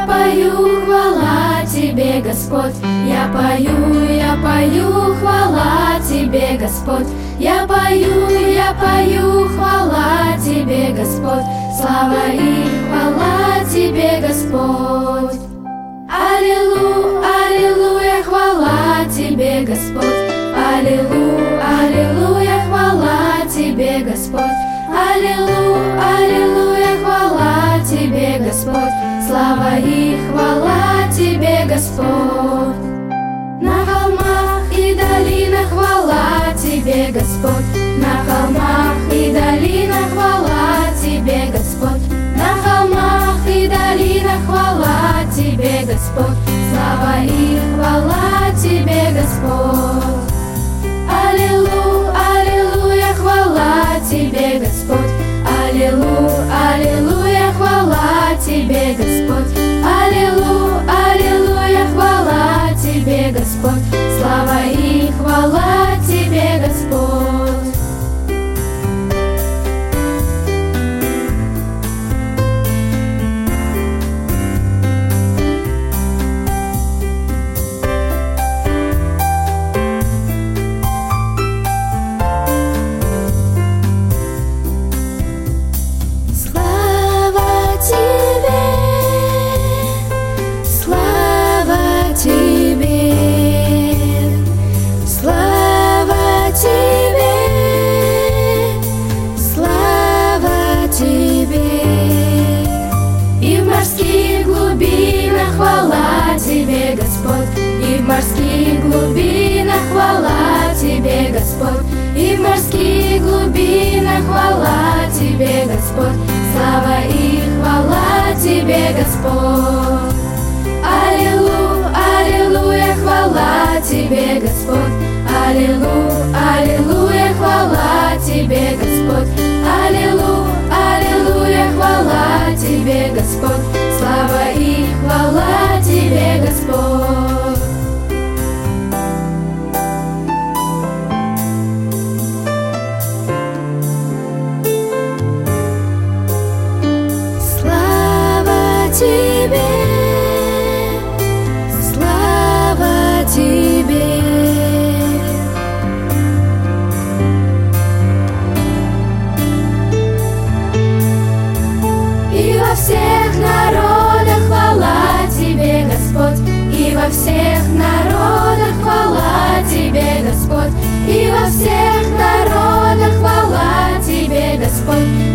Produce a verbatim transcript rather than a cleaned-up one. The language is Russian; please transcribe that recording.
я пою, хвала Тебе, Господь. Я пою, я пою, хвала Тебе, Господь. Я пою, я пою, хвала Тебе, Господь. Слава и хвала Тебе, Господь. Аллилу, аллилуйя, хвала Тебе, Господь. Аллилу, аллилуйя, хвала Тебе, Господь. Аллилу, аллилуйя, хвала Тебе, Господь. Слава и хвала Тебе, Господь. На холмах и долинах хвала Тебе, Господь. На холмах и долинах хвала Тебе, Господь. На холмах и долинах хвала Тебе, Господь. Слава и хвала Тебе, Господь. Аллилу, аллилуйя, хвала Тебе, Господь. Аллилу, аллилуйя, хвала Тебе, Господь. Аллилу, аллилуйя, хвала Тебе, Господь. Слава и хвала Тебе, Господь. Хвала Тебе, Господь, и в морских глубинах хвала Тебе, Господь, и в морских глубинах хвала Тебе, Господь, слава и хвала Тебе, Господь. Аллилу, аллилуйя, хвала Тебе, Господь. Аллилу, аллилуйя, хвала Тебе, Господь. Аллилу, аллилуйя, хвала Тебе, Господь. Слава и хвала Тебе, Господь. Слава Тебе, слава Тебе. И во всех народах хвала Тебе, Господь, и во всех народах хвала Тебе, Господь, и во всех народах хвала Тебе, Господь,